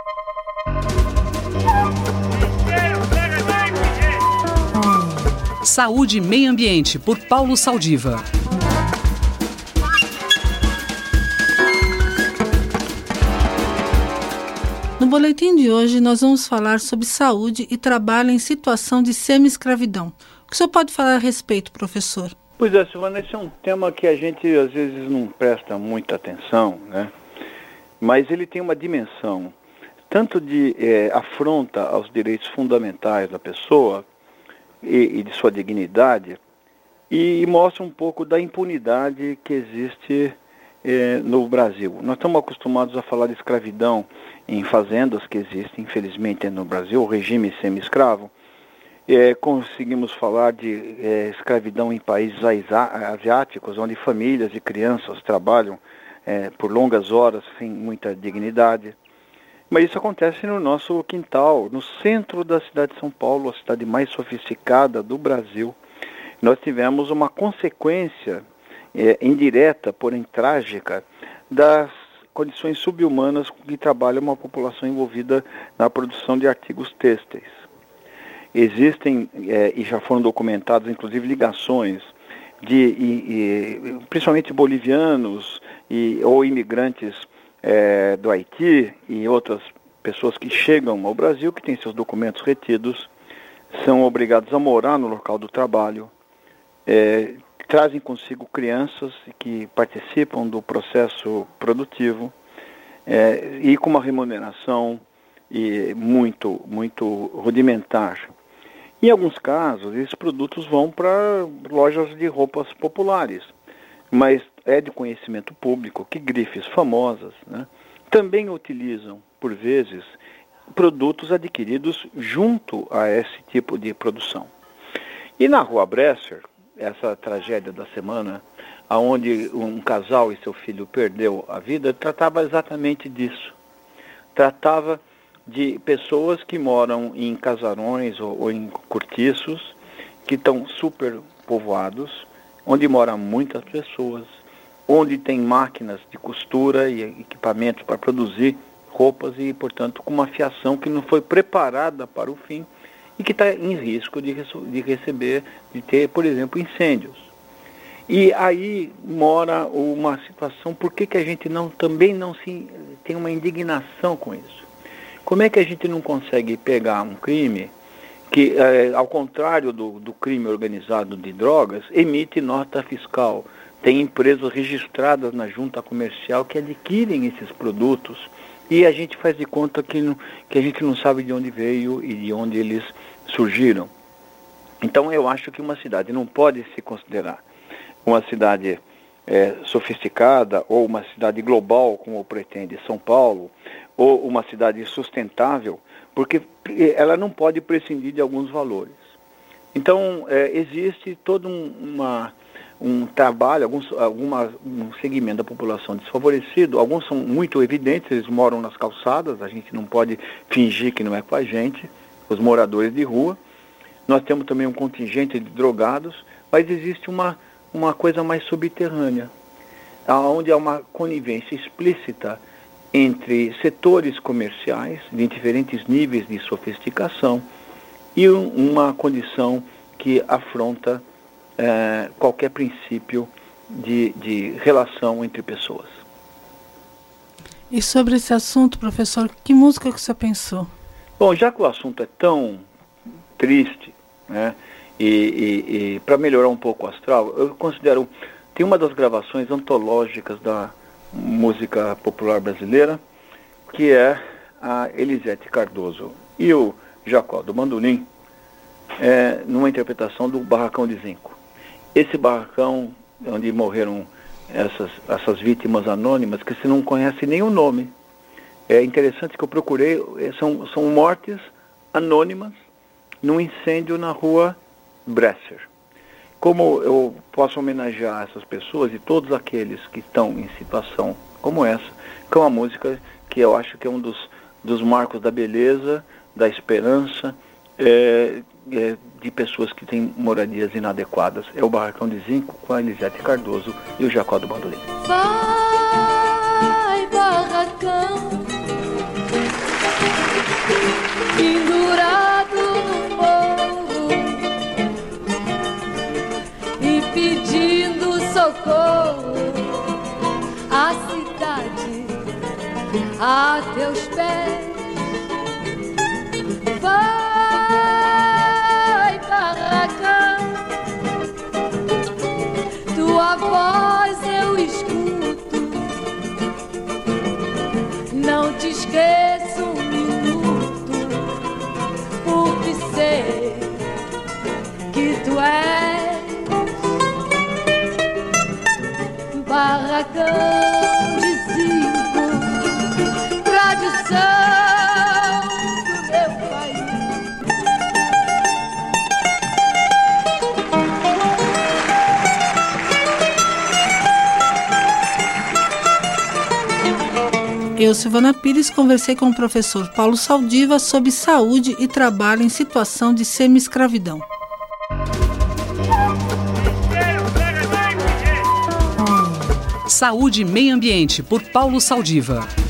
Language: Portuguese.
Saúde e Meio Ambiente, por Paulo Saldiva. No boletim de hoje, nós vamos falar sobre saúde e trabalho em situação de semi-escravidão. O que o senhor pode falar a respeito, professor? Pois é, Silvana, esse é um tema que a gente às vezes não presta muita atenção, né? Mas ele tem uma dimensão tanto de afronta aos direitos fundamentais da pessoa e de sua dignidade, e mostra um pouco da impunidade que existe no Brasil. Nós estamos acostumados a falar de escravidão em fazendas que existem, infelizmente, no Brasil, o regime semi-escravo. Conseguimos falar de escravidão em países asiáticos, onde famílias e crianças trabalham por longas horas sem muita dignidade. Mas isso acontece no nosso quintal, no centro da cidade de São Paulo, a cidade mais sofisticada do Brasil. Nós tivemos uma consequência indireta, porém trágica, das condições subhumanas com que trabalha uma população envolvida na produção de artigos têxteis. Existem, e já foram documentadas, inclusive, ligações de principalmente bolivianos ou imigrantes do Haiti e outras pessoas que chegam ao Brasil, que têm seus documentos retidos, são obrigados a morar no local do trabalho, trazem consigo crianças que participam do processo produtivo e com uma remuneração muito, muito rudimentar. Em alguns casos, esses produtos vão para lojas de roupas populares, mas é de conhecimento público que grifes famosas, né, também utilizam, por vezes, produtos adquiridos junto a esse tipo de produção. E na Rua Bresser, essa tragédia da semana, onde um casal e seu filho perdeu a vida, tratava exatamente disso. Tratava de pessoas que moram em casarões ou em cortiços, que estão super povoados, onde moram muitas pessoas, onde tem máquinas de costura e equipamentos para produzir roupas e, portanto, com uma fiação que não foi preparada para o fim e que está em risco de ter, por exemplo, incêndios. E aí mora uma situação, por que a gente também não tem uma indignação com isso? Como é que a gente não consegue pegar um crime que, ao contrário do crime organizado de drogas, emite nota fiscal, tem empresas registradas na junta comercial que adquirem esses produtos e a gente faz de conta que a gente não sabe de onde veio e de onde eles surgiram. Então eu acho que uma cidade não pode se considerar uma cidade sofisticada ou uma cidade global, como pretende São Paulo, ou uma cidade sustentável, porque ela não pode prescindir de alguns valores. Então existe todo um trabalho, um segmento da população desfavorecido, alguns são muito evidentes, eles moram nas calçadas, a gente não pode fingir que não é com a gente, os moradores de rua. Nós temos também um contingente de drogados, mas existe uma coisa mais subterrânea, onde há uma conivência explícita entre setores comerciais de diferentes níveis de sofisticação e uma condição que afronta qualquer princípio de relação entre pessoas. E sobre esse assunto, professor, que música que você pensou? Bom, já que o assunto é tão triste, né, e para melhorar um pouco o astral, eu considero, tem uma das gravações antológicas da música popular brasileira, que é a Elisete Cardoso e o Jacó do Bandolim, numa interpretação do Barracão de Zinco. Esse barracão, onde morreram essas vítimas anônimas, que se não conhece nem o nome. É interessante que eu procurei, são mortes anônimas num incêndio na Rua Bresser. Como eu posso homenagear essas pessoas e todos aqueles que estão em situação como essa, com uma música que eu acho que é um dos marcos da beleza, da esperança, de pessoas que têm moradias inadequadas. É o Barracão de Zinco com a Elisete Cardoso e o Jacó do Bandolim. Vai, barracão, meus pés. Vai, barracão, tua voz eu escuto. Não te esqueço um minuto, porque sei que tu és barracão de zinco, tradição do meu país. Eu, Silvana Pires, conversei com o professor Paulo Saldiva sobre saúde e trabalho em situação de semi-escravidão. Saúde e Meio Ambiente, por Paulo Saldiva.